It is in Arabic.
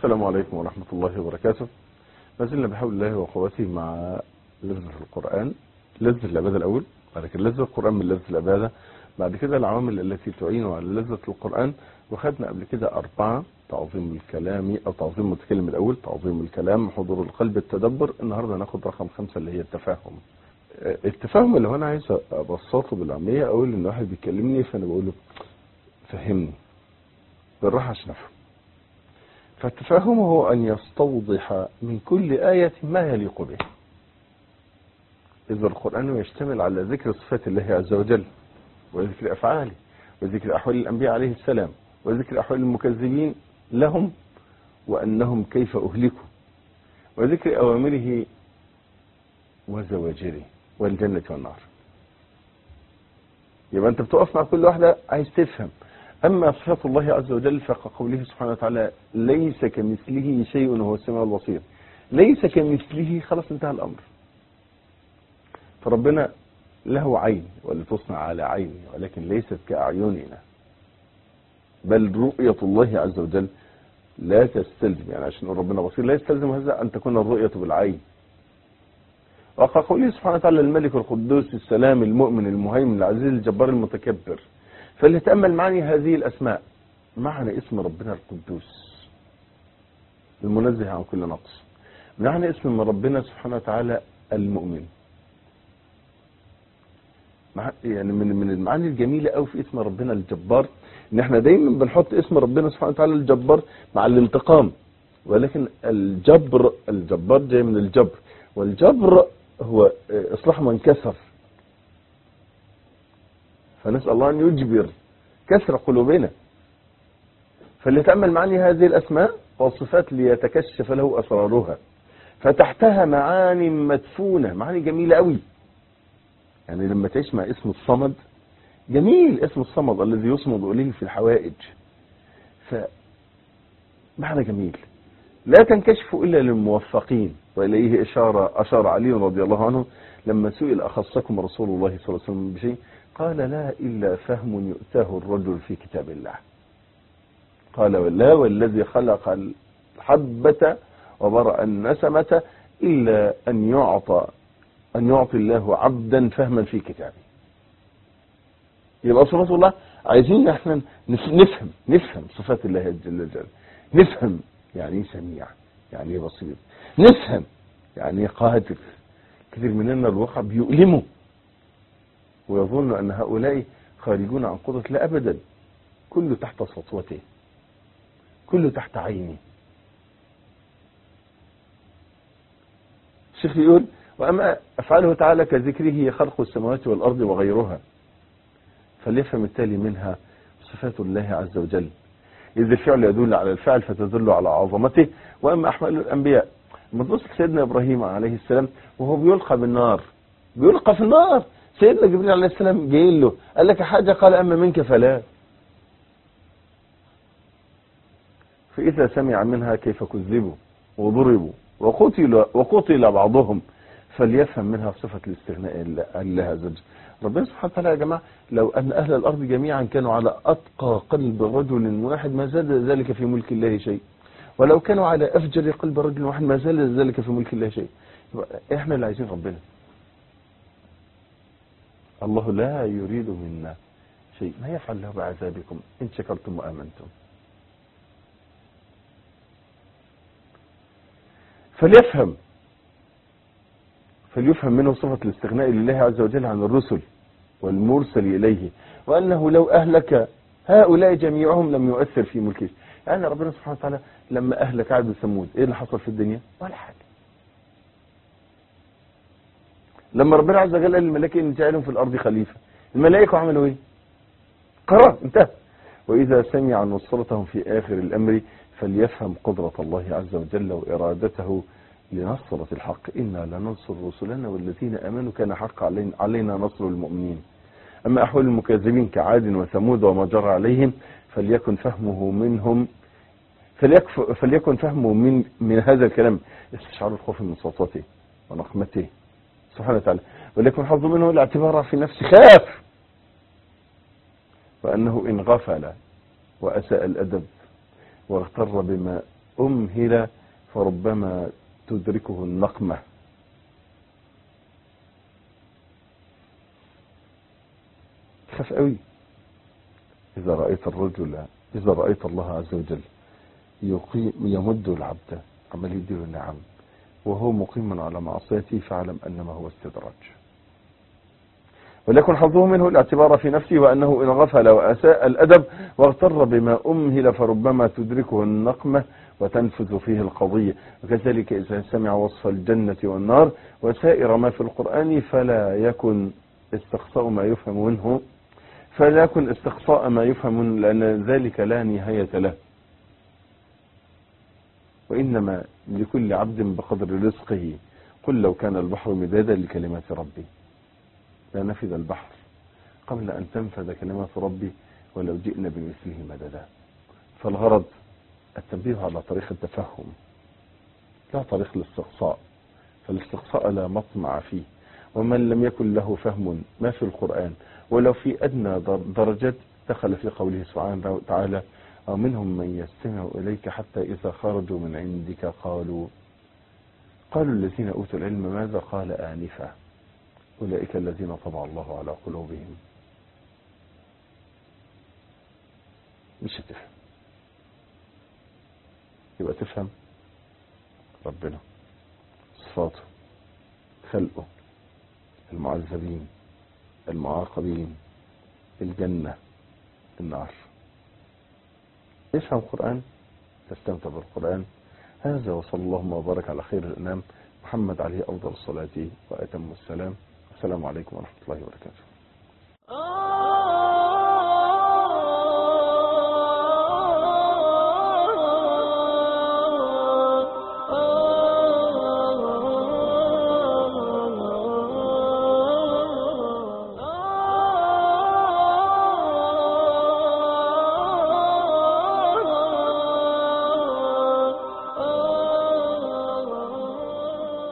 السلام عليكم ورحمة الله وبركاته. ما زلنا بحول الله وقوته مع لذة القرآن، لذة العبادة الأول، بعد كده لذة القرآن من لذة العبادة، بعد كده العوامل التي تعين على لذة القرآن. وخدنا قبل كده 4: تعظيم الكلام أو تعظيم المتكلم الأول، تعظيم الكلام، حضور القلب، التدبر. النهاردة ناخد رقم 5 اللي هي التفاهم. التفاهم اللي هو أنا عايز أبسطه بالعامية، أقول إن واحد بيكلمني فأنا بقول له فهمني بالراحة عشان أفهم. فالتفاهم هو أن يستوضح من كل آية ما يليق به. إذا القرآن يشتمل على ذكر صفات الله عز وجل، وذكر أفعاله، وذكر أحوال الأنبياء عليه السلام، وذكر أحوال المكذبين لهم وأنهم كيف أهلكوا، وذكر أوامره وزواجره والجنة والنار. يبقى أنت بتقف مع كل واحدة عايز تفهم. أما صفات الله عز وجل فقوله سبحانه وتعالى ليس كمثله شيء وهو السميع البصير. ليس كمثله، خلاص انتهى الأمر. فربنا له عين ولتصنع على عينه، ولكن ليست كأعيننا، بل رؤية الله عز وجل لا تستلزم، يعني عشان ربنا بصير لا يستلزم هذا أن تكون الرؤية بالعين. وقوله سبحانه وتعالى الملك القدوس السلام المؤمن المهيمن العزيز الجبار المتكبر. فليتأمل معاني هذه الأسماء. معنى اسم ربنا القدوس المنزه عن كل نقص. معنى اسم ربنا سبحانه وتعالى المؤمن. يعني من المعاني الجميلة قوي في اسم ربنا الجبار ان احنا دايما بنحط اسم ربنا سبحانه وتعالى الجبار مع الانتقام، ولكن الجبار جاي من الجبر، والجبر هو اصلاح من كسر. فنسأل الله أن يجبر كسر قلوبنا. فليتأمل معاني هذه الأسماء والصفات ليتكشف له أسرارها. فتحتها معاني مدفونة، معاني جميلة قوي. يعني لما تعيش مع اسم الصمد، جميل اسم الصمد الذي يصمد إليه في الحوائج، فمعنى جميل لا تنكشف إلا للموفقين. وإليه أشار علي رضي الله عنه لما سئل أخصكم رسول الله صلى الله عليه وسلم بشيء، قال لا إلا فهم يؤتاه الرجل في كتاب الله. قال لا والذي خلق الحبة وبرأ النسمة إلا أن يعطي الله عبدا فهما في كتابه. يبقى صفات الله عايزين احنا نفهم صفات الله جل جلاله. نفهم يعني ايه سميع، يعني ايه بصير، نفهم يعني ايه قادر. كثير مننا الواقع بيؤلمه ويظن أن هؤلاء خارجون عن قدرة. لا أبدا، كله تحت سطوته، كله تحت عينه. الشيخ يقول وأما أفعاله تعالى كذكره خلق السماوات والأرض وغيرها، فليفهم التالي منها صفات الله عز وجل، إذ الفعل يدل على الفعل فتدل على عظمته. وأما أحوال الأنبياء، لما تبص سيدنا إبراهيم عليه السلام وهو بيلقى بالنار، بيلقى في النار، سيدنا جبريل عليه السلام جاي له قال لك حاجة، قال أما منك فلا. فإذا سمع منها كيف كذبوا وضربوا وقتل بعضهم، فليفهم منها صفة الاستغناء لله عز وجل. ربنا سبحانه وتعالى يا جماعة لو أن أهل الأرض جميعا كانوا على أتقى قلب رجل واحد ما زاد ذلك في ملك الله شيء، ولو كانوا على أفجر قلب رجل واحد ما زال ذلك في ملك الله شيء. إحنا اللي عايزين ربنا. الله لا يريد منا شيء، ما يفعل له بعذابكم إن شكرتم وآمنتم. فليفهم منه صفة الاستغناء لله عز وجل عن الرسل والمرسل إليه، وأنه لو أهلك هؤلاء جميعهم لم يؤثر في ملكه. يعني ربنا سبحانه وتعالى لما أهلك عاد وثمود، إيه اللي حصل في الدنيا؟ ولا حاجة. لما ربنا عز وجل قال للملائكة إن جعلهم في الأرض خليفة، الملائكة عملوا إيه؟ قرار انتهى. وإذا سمع نصرتهم في آخر الأمر فليفهم قدرة الله عز وجل وإرادته لنصرة الحق. إنا لننصر رسلنا والذين آمنوا كان حق علينا نصر المؤمنين. أما أحوال المكذبين كعاد وثمود وما جرى عليهم فليكن فهمه من هذا الكلام استشعار الخوف من صوته ونقمته سبحانه وتعالى، وليكن حظ منه الاعتبار في نفسه خاف، وأنه إن غفل وأساء الأدب واغتر بما أمهل فربما تدركه النقمة. خاف قوي إذا رأيت الله عز وجل يمد العبد عمال يديله النعم وهو مقيم على معصيته، فاعلم أنما هو استدراج. وليكن حظه منه الاعتبار في نفسه، وأنه إن غفل وأساء الأدب واغتر بما أمهل فربما تدركه النقمة وتنفذ فيه القضية. وكذلك إذا سمع وصف الجنة والنار وسائر ما في القرآن فلا يكن استقصاء ما يفهم لأن ذلك لا نهاية له، وإنما لكل عبد بقدر رزقه. قل لو كان البحر مدادا لكلمات ربي لنفذ البحر قبل أن تنفذ كلمات ربي ولو جئنا بمثله مددا. فالغرض التنبيه على طريق التفهم لا طريق الاستقصاء، فالاستقصاء لا مطمع فيه. ومن لم يكن له فهم ما في القرآن ولو في أدنى درجات دخل في قوله سبحانه وتعالى: ومنهم من يستمع إليك حتى إذا خرجوا من عندك قالوا الذين أوتوا العلم ماذا قال آنفا أولئك الذين طبع الله على قلوبهم. مش هتفهم، يبقى تفهم ربنا، صفاته، خلقه، المعذبين، المعاقبين، الجنة، النار. افهم القرآن تستمتع بالقرآن. هذا وصلى الله وبارك على خير الأنام محمد عليه أفضل الصلاة وأتم السلام. السلام عليكم ورحمة الله وبركاته.